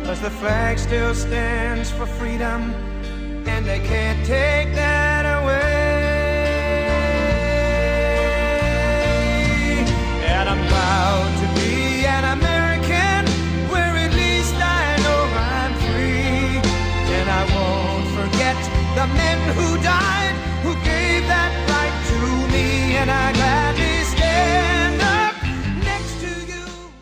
'cause the flag still stands for freedom, and they can't take that away. And I'm proud to be an American, where at least I know I'm free. And I won't forget the men who died, who gave that right to me. And I gladly stand up next to you.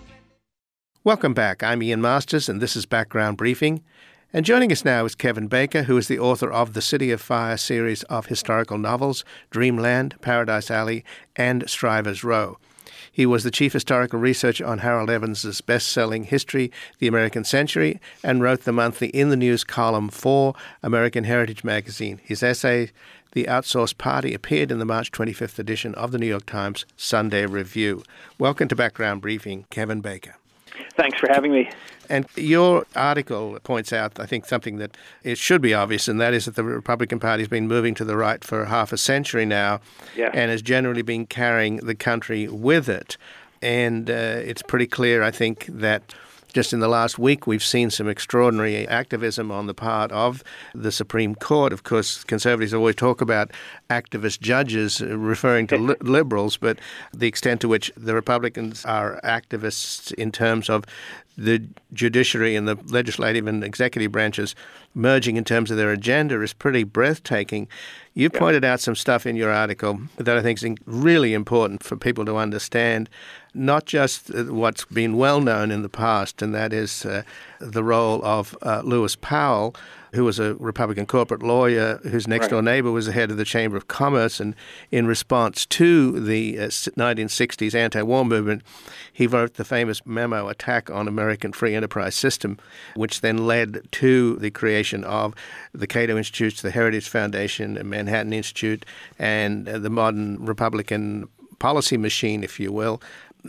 Welcome back. I'm Ian Masters, and this is Background Briefing. And joining us now is Kevin Baker, who is the author of the City of Fire series of historical novels, Dreamland, Paradise Alley, and Strivers Row. He was the chief historical researcher on Harold Evans' best-selling History, the American Century, and wrote the monthly In the News column for American Heritage magazine. His essay, The Outsourced Party, appeared in the March 25th edition of the New York Times Sunday Review. Welcome to Background Briefing, Kevin Baker. Thanks for having me. And your article points out, I think, something that it should be obvious, and that is that the Republican Party has been moving to the right for half a century now, and has generally been carrying the country with it. And it's pretty clear, I think, that just in the last week, we've seen some extraordinary activism on the part of the Supreme Court. Of course, conservatives always talk about activist judges, referring to liberals, but the extent to which the Republicans are activists in terms of the judiciary and the legislative and executive branches merging in terms of their agenda is pretty breathtaking. You pointed out some stuff in your article that I think is really important for people to understand, not just what's been well known in the past, and that is the role of Lewis Powell, who was a Republican corporate lawyer whose next-door neighbor was the head of the Chamber of Commerce. And in response to the 1960s anti-war movement, he wrote the famous memo, Attack on American Free Enterprise System, which then led to the creation of the Cato Institute, the Heritage Foundation, the Manhattan Institute, and the modern Republican policy machine, if you will.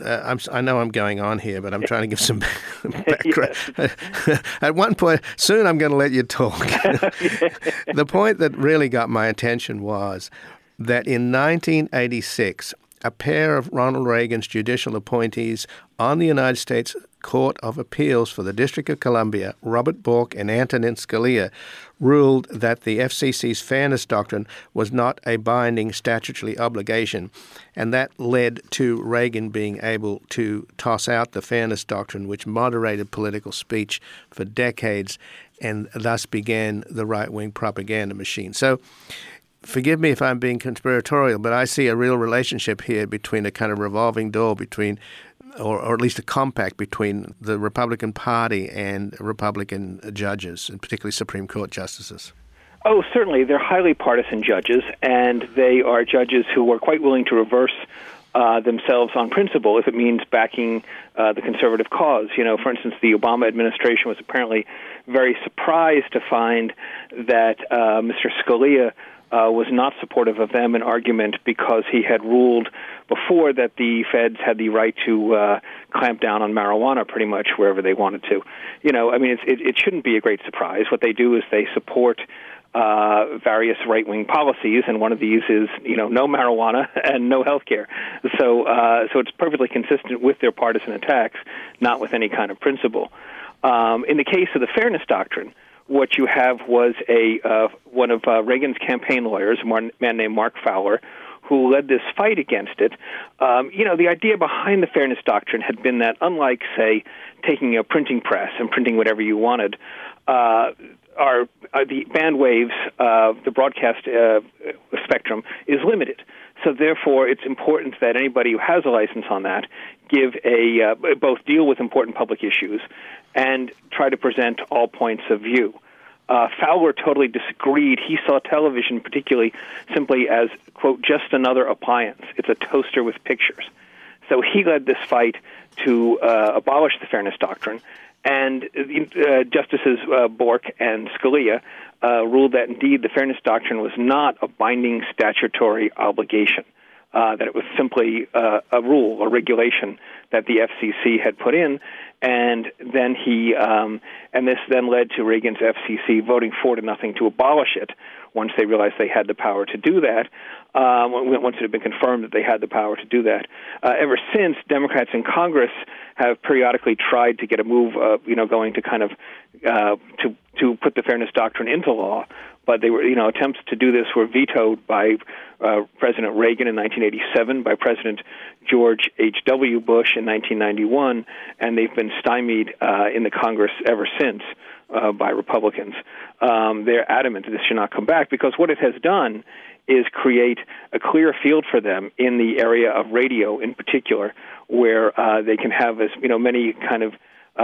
I know I'm going on here, but I'm trying to give some background. At one point, soon I'm going to let you talk. The point that really got my attention was that in 1986, a pair of Ronald Reagan's judicial appointees on the United States Court of Appeals for the District of Columbia, Robert Bork and Antonin Scalia, ruled that the FCC's fairness doctrine was not a binding statutory obligation, and that led to Reagan being able to toss out the fairness doctrine, which moderated political speech for decades, and thus began the right-wing propaganda machine. So, forgive me if I'm being conspiratorial, but I see a real relationship here between a kind of revolving door between, or at least a compact between the Republican Party and Republican judges, and particularly Supreme Court justices. Oh, certainly. They're highly partisan judges, and they are judges who are quite willing to reverse themselves on principle if it means backing the conservative cause. You know, for instance, the Obama administration was apparently very surprised to find that Mr. Scalia was not supportive of them in argument because he had ruled before that the feds had the right to clamp down on marijuana pretty much wherever they wanted to. You know, I mean, it shouldn't be a great surprise. What they do is they support various right-wing policies, and one of these is, you know, no marijuana and no health care. So it's perfectly consistent with their partisan attacks, not with any kind of principle. In the case of the fairness doctrine, what you have was one of Reagan's campaign lawyers, a man named Mark Fowler, who led this fight against it. You know, the idea behind the fairness doctrine had been that, unlike, say, taking a printing press and printing whatever you wanted, the band waves, the broadcast spectrum is limited. So therefore, it's important that anybody who has a license on that give both deal with important public issues and try to present all points of view. Fowler totally disagreed. He saw television particularly simply as, quote, just another appliance. It's a toaster with pictures. So he led this fight to abolish the fairness doctrine, and Justices Bork and Scalia ruled that indeed the fairness doctrine was not a binding statutory obligation. that it was simply a rule, a regulation that the FCC had put in, and then this then led to Reagan's FCC voting 4-0 to abolish it once they realized they had the power to do that. Once it had been confirmed that they had the power to do that. Ever since, Democrats in Congress have periodically tried to get a move, going to kind of to put the Fairness Doctrine into law. But they were, attempts to do this were vetoed by President Reagan in 1987, by President George H.W. Bush in 1991, and they've been stymied in the Congress ever since by Republicans. They're adamant that this should not come back because what it has done is create a clear field for them in the area of radio in particular, where they can have as many kind of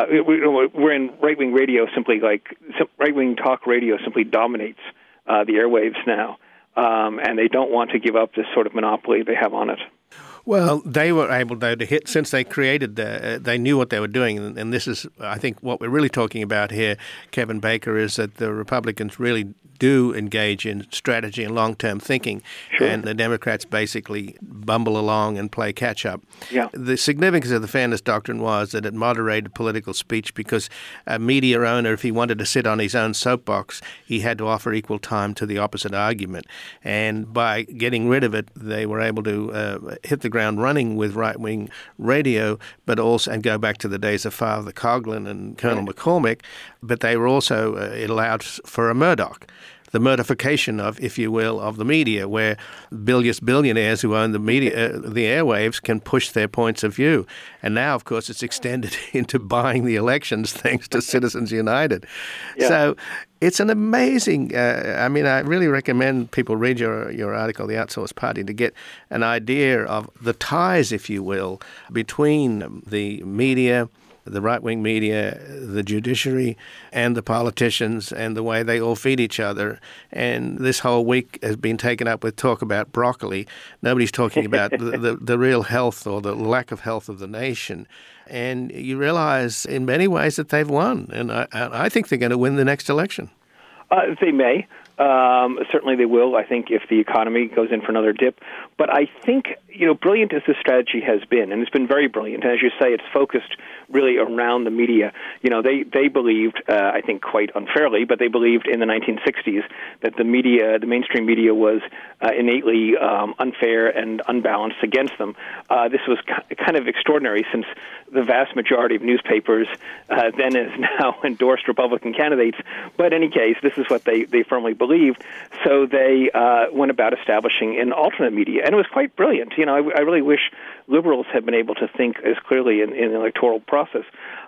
we're in right-wing radio, right-wing talk radio simply dominates the airwaves now, and they don't want to give up this sort of monopoly they have on it. Well, they were able, though, to hit, since they created they knew what they were doing. And this is, I think, what we're really talking about here, Kevin Baker, is that the Republicans really do engage in strategy and long-term thinking, sure. And the Democrats basically bumble along and play catch-up. Yeah. The significance of the Fairness Doctrine was that it moderated political speech because a media owner, if he wanted to sit on his own soapbox, he had to offer equal time to the opposite argument. And by getting rid of it, they were able to hit the ground running with right-wing radio, but also, and go back to the days of Father Coughlin and Colonel McCormick, but they were also, it allowed for a Murdoch. The murdification of, if you will, of the media, where billionaires who own the media, the airwaves, can push their points of view. And now, of course, it's extended into buying the elections thanks to Citizens United. Yeah. So it's an amazing, I really recommend people read your article, The Outsourced Party, to get an idea of the ties, if you will, between the media, the right-wing media, the judiciary, and the politicians, and the way they all feed each other. And this whole week has been taken up with talk about broccoli. Nobody's talking about the real health or the lack of health of the nation. And you realize in many ways that they've won. And I think they're going to win the next election. They may. Certainly they will, I think, if the economy goes in for another dip. But I think, brilliant as this strategy has been, and it's been very brilliant, and as you say, it's focused really around the media. They believed, I think quite unfairly, but they believed in the 1960s that the media, the mainstream media, was innately unfair and unbalanced against them. This was kind of extraordinary since the vast majority of newspapers then as now endorsed Republican candidates. But in any case, this is what they firmly believed. So they went about establishing an alternate media, and it was quite brilliant. I really wish liberals had been able to think as clearly in the electoral process.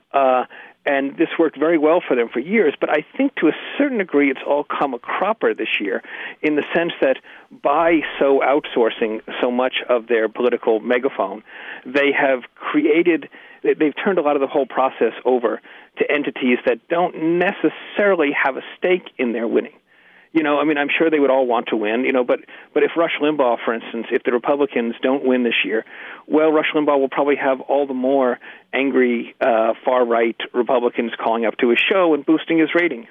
And this worked very well for them for years, but I think to a certain degree it's all come a cropper this year in the sense that by so outsourcing so much of their political megaphone, they've turned a lot of the whole process over to entities that don't necessarily have a stake in their winning. I'm sure they would all want to win, but if Rush Limbaugh, for instance, if the Republicans don't win this year, well, Rush Limbaugh will probably have all the more angry far-right Republicans calling up to his show and boosting his ratings.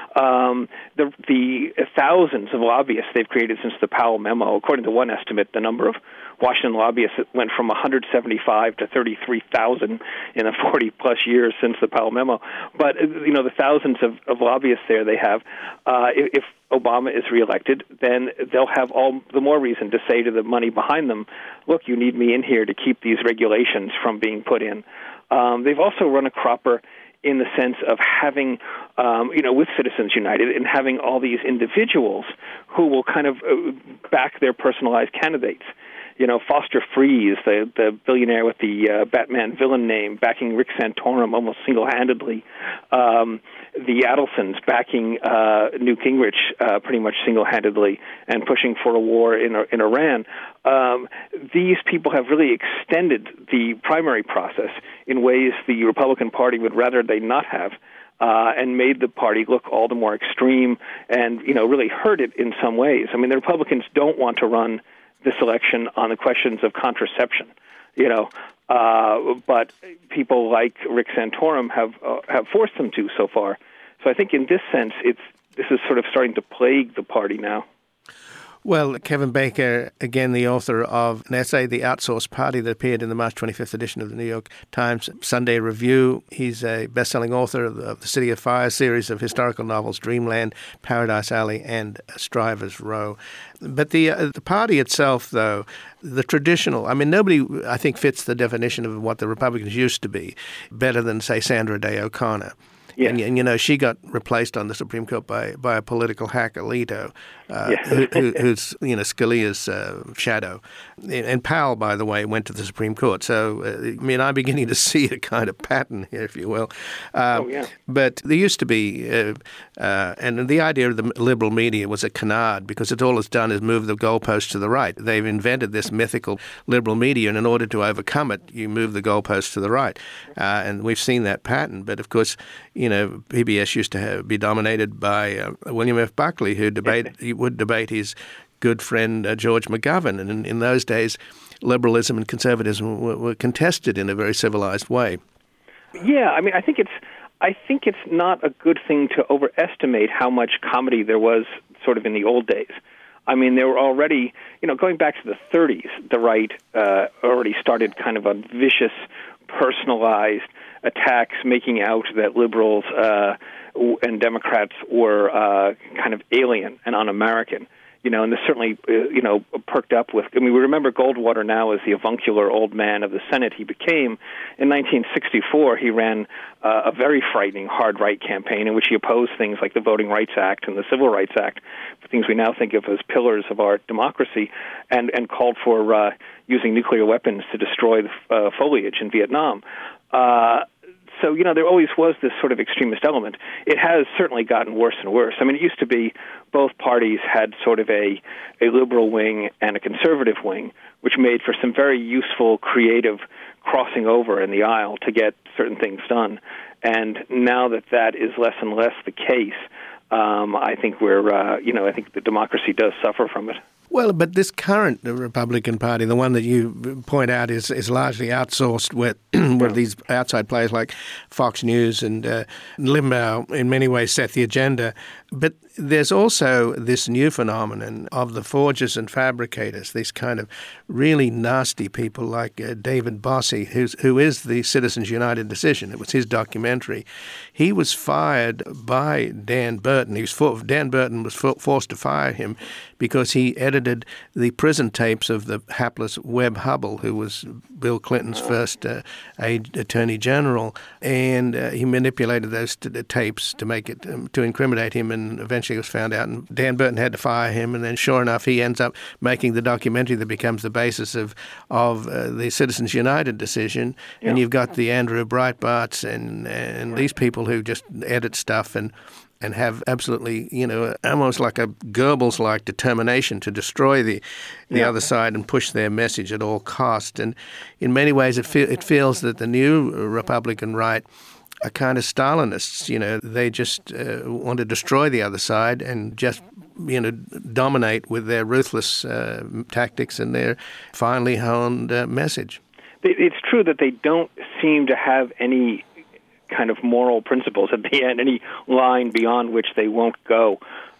The thousands of lobbyists they've created since the Powell memo, according to one estimate, the number of Washington lobbyists went from 175 to 33,000 in the 40-plus years since the Powell memo. But, the thousands of lobbyists there they have, if Obama is reelected, then they'll have all the more reason to say to the money behind them, look, you need me in here to keep these regulations from being put in. They've also run a cropper in the sense of having, with Citizens United, and having all these individuals who will kind of back their personalized candidates. Foster Freeze, the billionaire with the Batman villain name, backing Rick Santorum almost single-handedly. The Adelsons backing Newt Gingrich pretty much single-handedly and pushing for a war in Iran. These people have really extended the primary process in ways the Republican Party would rather they not have. And made the party look all the more extreme and, really hurt it in some ways. The Republicans don't want to run this election on the questions of contraception, but people like Rick Santorum have forced them to so far. So I think in this sense, this is sort of starting to plague the party now. Well, Kevin Baker, again, the author of an essay, The Outsourced Party, that appeared in the March 25th edition of the New York Times Sunday Review. He's a best-selling author of the City of Fire series of historical novels, Dreamland, Paradise Alley, and Strivers Row. But the party itself, though, the traditional, I mean, nobody, I think, fits the definition of what the Republicans used to be better than, say, Sandra Day O'Connor. Yeah. And she got replaced on the Supreme Court by a political hack, Alito, who's Scalia's shadow. And Powell, by the way, went to the Supreme Court. So, I'm beginning to see a kind of pattern here, if you will. But there used to be, and the idea of the liberal media was a canard, because all it's done is move the goalpost to the right. They've invented this mythical liberal media, and in order to overcome it, you move the goalpost to the right. And we've seen that pattern. But, of course, PBS used to be dominated by William F. Buckley, who would debate his good friend George McGovern. And in those days, liberalism and conservatism were contested in a very civilized way. Yeah, I think it's not a good thing to overestimate how much comedy there was sort of in the old days. There were already, going back to the 30s, the right already started kind of a vicious, personalized attacks, making out that liberals and Democrats were kind of alien and un-American. And this certainly, perked up with, we remember Goldwater now as the avuncular old man of the Senate he became. In 1964, he ran a very frightening hard right campaign in which he opposed things like the Voting Rights Act and the Civil Rights Act, things we now think of as pillars of our democracy, and called for using nuclear weapons to destroy the foliage in Vietnam. So, there always was this sort of extremist element. It has certainly gotten worse and worse. It used to be both parties had sort of a liberal wing and a conservative wing, which made for some very useful, creative crossing over in the aisle to get certain things done. And now that is less and less the case, I think I think the democracy does suffer from it. Well, but this current Republican Party, the one that you point out, is largely outsourced with these outside players like Fox News and Limbaugh in many ways set the agenda. But there's also this new phenomenon of the forgers and fabricators, these kind of really nasty people like David Bossie, who is the Citizens United decision. It was his documentary. He was fired by Dan Burton. Dan Burton was forced to fire him because he edited the prison tapes of the hapless Webb Hubbell, who was Bill Clinton's first attorney general, and he manipulated those tapes to make it to incriminate him, and eventually it was found out, and Dan Burton had to fire him, and then sure enough he ends up making the documentary that becomes the basis of the Citizens United decision. Yeah. And you've got the Andrew Breitbarts and these people who just edit stuff and have absolutely, almost like a Goebbels-like determination to destroy the other side and push their message at all cost. And in many ways it feels that the new Republican right are kind of Stalinists. They just want to destroy the other side and just, dominate with their ruthless tactics and their finely honed message. It's true that they don't seem to have any kind of moral principles at the end, any line beyond which they won't go.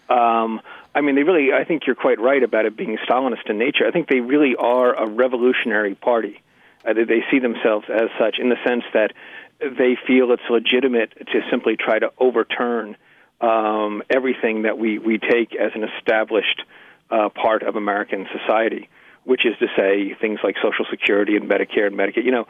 I think you're quite right about it being Stalinist in nature. I think they really are a revolutionary party. They see themselves as such in the sense that they feel it's legitimate to simply try to overturn everything that we take as an established part of American society, which is to say things like Social Security and Medicare and Medicaid.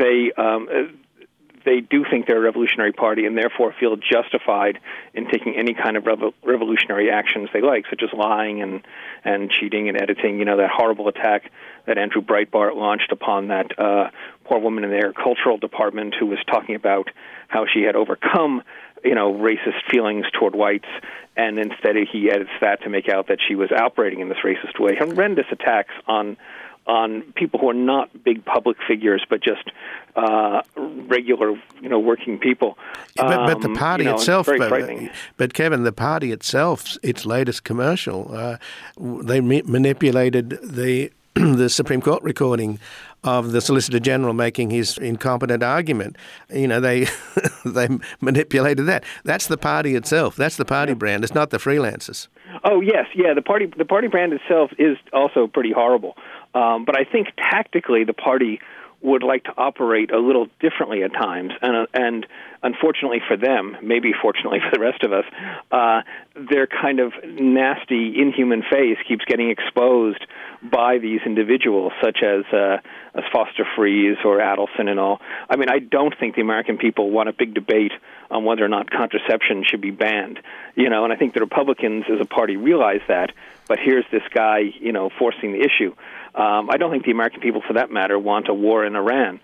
They do think they're a revolutionary party and therefore feel justified in taking any kind of revolutionary actions they like, such as lying and cheating and editing. That horrible attack that Andrew Breitbart launched upon that poor woman in the agricultural department who was talking about how she had overcome, racist feelings toward whites, and instead he edits that to make out that she was outbraiding in this racist way. Horrendous attacks on people who are not big public figures, but just regular, working people. But the party itself, very frightening. But Kevin, the party itself, its latest commercial, they manipulated the the Supreme Court recording of the Solicitor General making his incompetent argument. They they manipulated that. That's the party itself. That's the party brand. It's not the freelancers. Oh yes, yeah. The party brand itself is also pretty horrible. But I think tactically the party would like to operate a little differently at times, and unfortunately for them, maybe fortunately for the rest of us, their kind of nasty, inhuman face keeps getting exposed by these individuals, such as Foster Friess or Adelson and all. I mean, I don't think the American people want a big debate on whether or not contraception should be banned, and I think the Republicans as a party realize that, but here's this guy, forcing the issue. I don't think the American people, for that matter, want a war in Iran.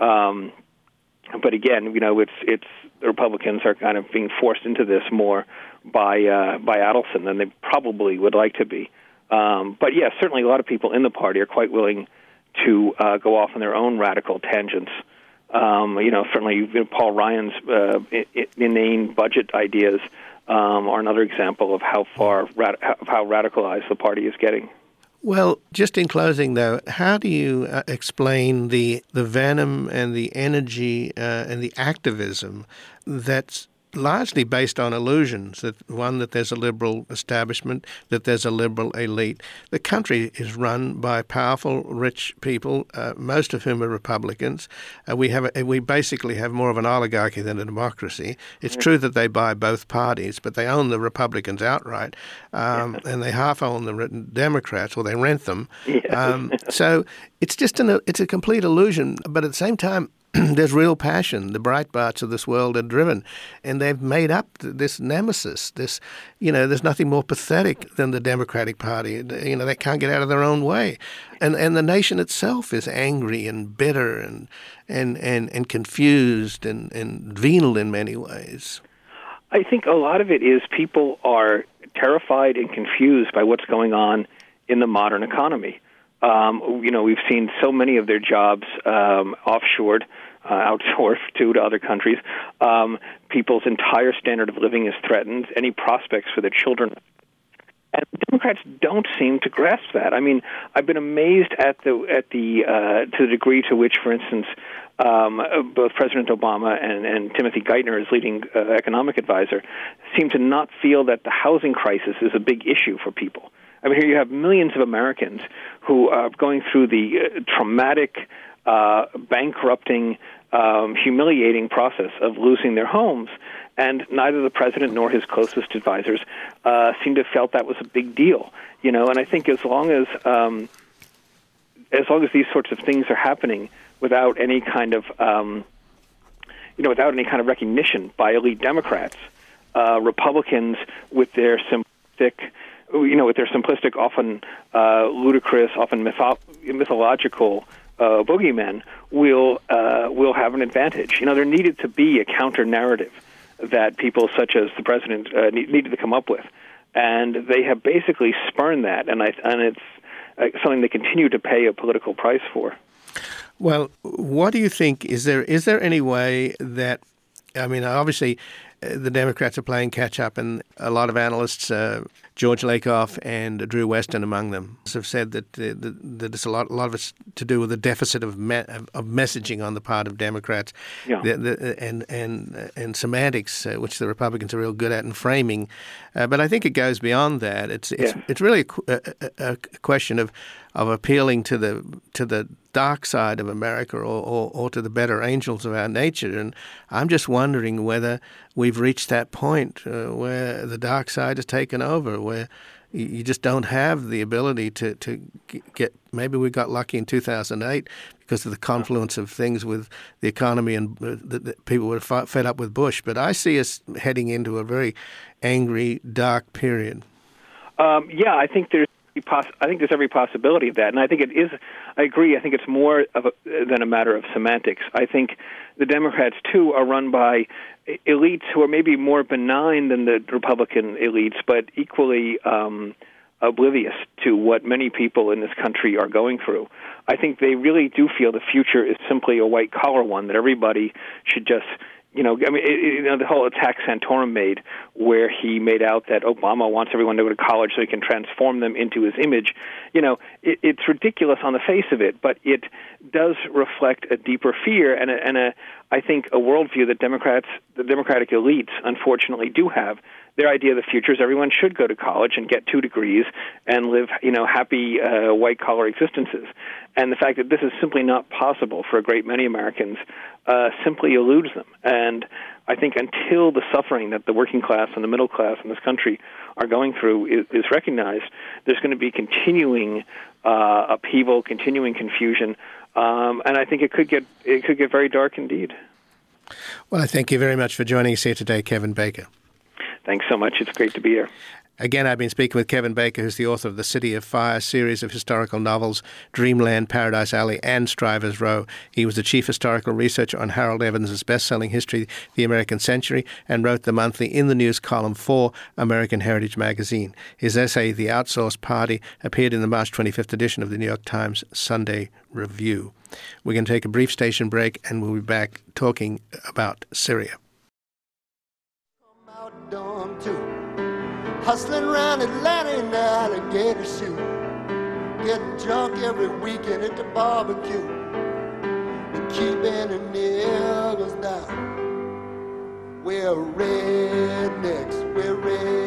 But again, it's the Republicans are kind of being forced into this more by Adelson than they probably would like to be. But yeah, certainly a lot of people in the party are quite willing to go off on their own radical tangents. Certainly Paul Ryan's inane budget ideas are another example of how radicalized the party is getting. Well, just in closing, though, how do you explain the venom and the energy and the activism that's largely based on illusions, that there's a liberal establishment, that there's a liberal elite? The country is run by powerful, rich people, most of whom are Republicans. We basically have more of an oligarchy than a democracy. It's true that they buy both parties, but they own the Republicans outright, and they half own the Democrats, or they rent them. So it's just it's a complete illusion, but at the same time, there's real passion. The Breitbarts of this world are driven, and they've made up this nemesis. There's nothing more pathetic than the Democratic Party. They can't get out of their own way, and the nation itself is angry and bitter and confused and venal in many ways. I think a lot of it is people are terrified and confused by what's going on in the modern economy. We've seen so many of their jobs offshored, outsourced to other countries. People's entire standard of living is threatened. Any prospects for their children. And Democrats don't seem to grasp that. I mean, I've been amazed to the degree to which, for instance, both President Obama and Timothy Geithner, as leading economic advisor, seem to not feel that the housing crisis is a big issue for people. I mean, here you have millions of Americans who are going through the traumatic, bankrupting, humiliating process of losing their homes, and neither the president nor his closest advisors seem to have felt that was a big deal. And I think as long as these sorts of things are happening without any kind of recognition by elite Democrats, Republicans with their simplistic, often ludicrous, often mythological boogeymen will have an advantage. There needed to be a counter narrative that people such as the president needed to come up with, and they have basically spurned that, and it's something they continue to pay a political price for. Well, what do you think? Is there any way that, I mean, obviously the Democrats are playing catch-up, and a lot of analysts, George Lakoff and Drew Weston among them, have said that it's a lot of it's to do with the deficit of messaging on the part of Democrats, and semantics, which the Republicans are real good at, and framing. But I think it goes beyond that. It's really a question of appealing to the dark side of America or to the better angels of our nature. And I'm just wondering whether we've reached that point where the dark side has taken over, where you just don't have the ability to get. Maybe we got lucky in 2008 because of the confluence of things with the economy, and the people were fed up with Bush. But I see us heading into a very angry, dark period. I think there's every possibility of that, and I think it is. I agree. I think it's more than a matter of semantics. I think the Democrats too are run by elites who are maybe more benign than the Republican elites, but equally oblivious to what many people in this country are going through. I think they really do feel the future is simply a white-collar one, that everybody should just the whole attack Santorum made, where he made out that Obama wants everyone to go to college so he can transform them into his image. It's ridiculous on the face of it, but it does reflect a deeper fear and I think a worldview that the Democratic elites, unfortunately, do have. Their idea of the future is everyone should go to college and get 2 degrees and live, happy white-collar existences. And the fact that this is simply not possible for a great many Americans simply eludes them. And I think until the suffering that the working class and the middle class in this country are going through is recognized, there's going to be continuing upheaval, continuing confusion, and I think it could get very dark indeed. Well, I thank you very much for joining us here today, Kevin Baker. Thanks so much. It's great to be here. Again, I've been speaking with Kevin Baker, who's the author of The City of Fire series of historical novels, Dreamland, Paradise Alley, and Strivers Row. He was the chief historical researcher on Harold Evans' best-selling History, The American Century, and wrote the monthly In the News column for American Heritage magazine. His essay, The Outsourced Party, appeared in the March 25th edition of the New York Times Sunday Review. We're going to take a brief station break, and we'll be back talking about Syria. Hustling around Atlanta in the alligator shoe, getting drunk every weekend at the barbecue, and keeping the niggers down. We're rednecks, we're rednecks.